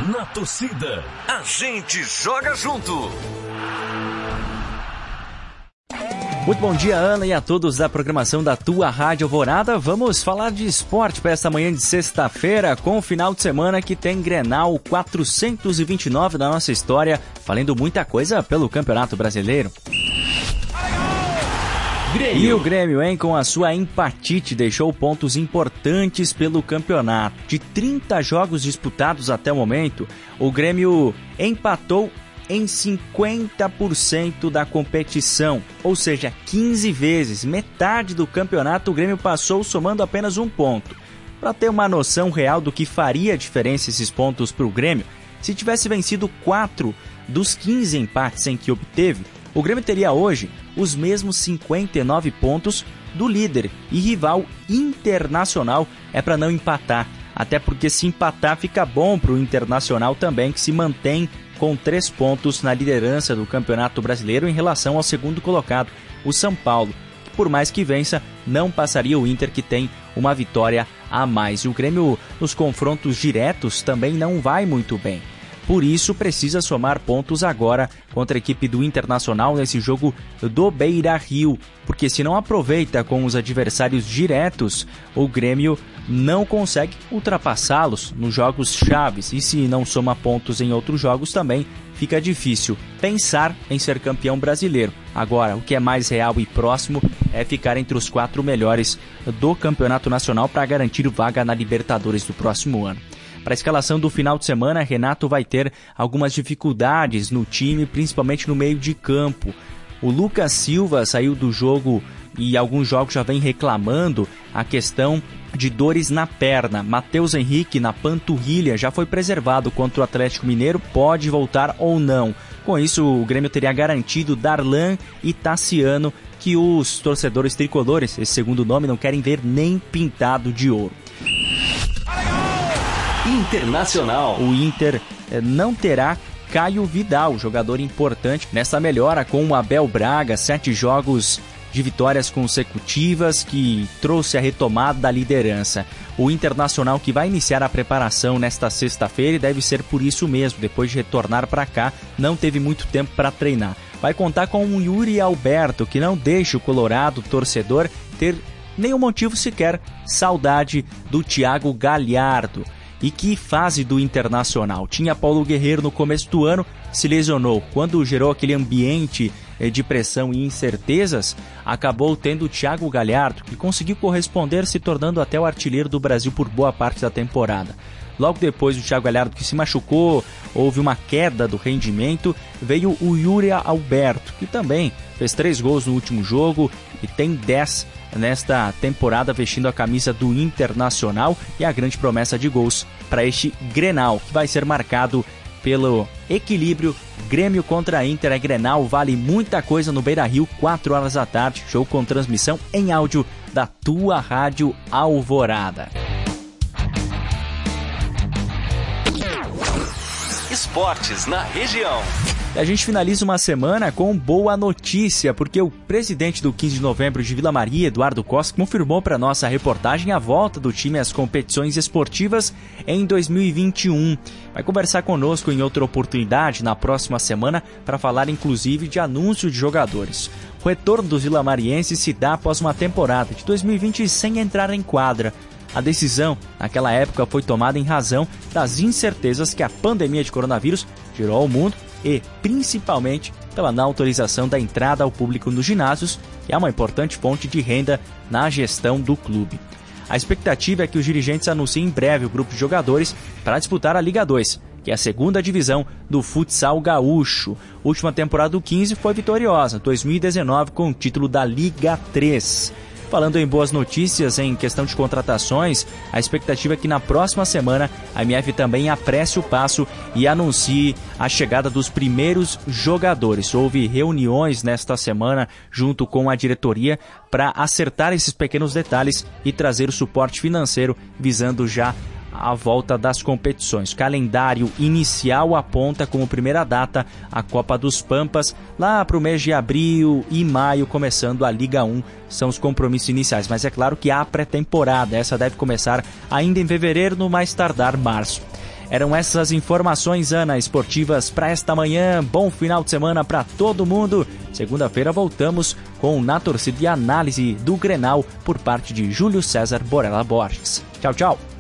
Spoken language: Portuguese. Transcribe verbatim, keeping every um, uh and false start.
Na torcida, a gente joga junto. Muito bom dia, Ana, e a todos da programação da tua Rádio Alvorada. Vamos falar de esporte para esta manhã de sexta-feira, com o final de semana que tem Grenal quatrocentos e vinte e nove da nossa história, valendo muita coisa pelo Campeonato Brasileiro. Grêmio. E o Grêmio, hein, com a sua empatite, deixou pontos importantes pelo campeonato. De trinta jogos disputados até o momento, o Grêmio empatou em cinquenta por cento da competição, ou seja, quinze vezes, metade do campeonato o Grêmio passou somando apenas um ponto. Para ter uma noção real do que faria a diferença esses pontos para o Grêmio, se tivesse vencido quatro dos quinze empates em que obteve, o Grêmio teria hoje os mesmos cinquenta e nove pontos do líder e rival Internacional. É para não empatar, até porque se empatar fica bom para o Internacional também, que se mantém com três pontos na liderança do Campeonato Brasileiro em relação ao segundo colocado, o São Paulo, que por mais que vença, não passaria o Inter, que tem uma vitória a mais. E o Grêmio nos confrontos diretos também não vai muito bem. Por isso, precisa somar pontos agora contra a equipe do Internacional nesse jogo do Beira-Rio, porque se não aproveita com os adversários diretos, o Grêmio não consegue ultrapassá-los nos jogos chaves, e se não soma pontos em outros jogos também fica difícil pensar em ser campeão brasileiro. Agora, o que é mais real e próximo é ficar entre os quatro melhores do Campeonato Nacional para garantir vaga na Libertadores do próximo ano. Para a escalação do final de semana, Renato vai ter algumas dificuldades no time, principalmente no meio de campo. O Lucas Silva saiu do jogo e alguns jogos já vem reclamando a questão de dores na perna. Matheus Henrique, na panturrilha, já foi preservado contra o Atlético Mineiro, pode voltar ou não. Com isso, o Grêmio teria garantido Darlan e Tassiano, que os torcedores tricolores, esse segundo nome, não querem ver nem pintado de ouro. Internacional. O Inter não terá Caio Vidal, jogador importante nessa melhora com o Abel Braga, sete jogos de vitórias consecutivas que trouxe a retomada da liderança. O Internacional, que vai iniciar a preparação nesta sexta-feira, e deve ser por isso mesmo, depois de retornar para cá, não teve muito tempo para treinar. Vai contar com o Yuri Alberto, que não deixa o colorado torcedor ter nenhum motivo sequer saudade do Thiago Galhardo. E que fase do Internacional. Tinha Paulo Guerreiro no começo do ano, se lesionou. Quando gerou aquele ambiente de pressão e incertezas, acabou tendo o Thiago Galhardo, que conseguiu corresponder, se tornando até o artilheiro do Brasil por boa parte da temporada. Logo depois do Thiago Galhardo, que se machucou, houve uma queda do rendimento, veio o Yuri Alberto, que também fez três gols no último jogo e tem dez nesta temporada vestindo a camisa do Internacional, e a grande promessa de gols para este Grenal, que vai ser marcado pelo equilíbrio. Grêmio contra Inter é Grenal, vale muita coisa no Beira-Rio, quatro horas da tarde, jogo com transmissão em áudio da tua Rádio Alvorada. Esportes na região. A gente finaliza uma semana com boa notícia, porque o presidente do quinze de novembro de Vila Maria, Eduardo Costa, confirmou para nossa reportagem a volta do time às competições esportivas em dois mil e vinte e um. Vai conversar conosco em outra oportunidade na próxima semana para falar inclusive de anúncio de jogadores. O retorno dos vilamarienses se dá após uma temporada de dois mil e vinte sem entrar em quadra. A decisão, naquela época, foi tomada em razão das incertezas que a pandemia de coronavírus gerou ao mundo e, principalmente, pela não autorização da entrada ao público nos ginásios, que é uma importante fonte de renda na gestão do clube. A expectativa é que os dirigentes anunciem em breve o grupo de jogadores para disputar a Liga dois, que é a segunda divisão do futsal gaúcho. A última temporada do quinze foi vitoriosa, dois mil e dezenove, com o título da Liga três. Falando em boas notícias em questão de contratações, a expectativa é que na próxima semana a M F também apresse o passo e anuncie a chegada dos primeiros jogadores. Houve reuniões nesta semana junto com a diretoria para acertar esses pequenos detalhes e trazer o suporte financeiro visando já a volta das competições. O calendário inicial aponta como primeira data a Copa dos Pampas, lá para o mês de abril e maio, começando a Liga um, são os compromissos iniciais. Mas é claro que há pré-temporada, essa deve começar ainda em fevereiro, no mais tardar março. Eram essas informações, Ana, esportivas para esta manhã. Bom final de semana para todo mundo. Segunda-feira voltamos com Na Torcida e análise do Grenal por parte de Júlio César Borella Borges. Tchau, tchau.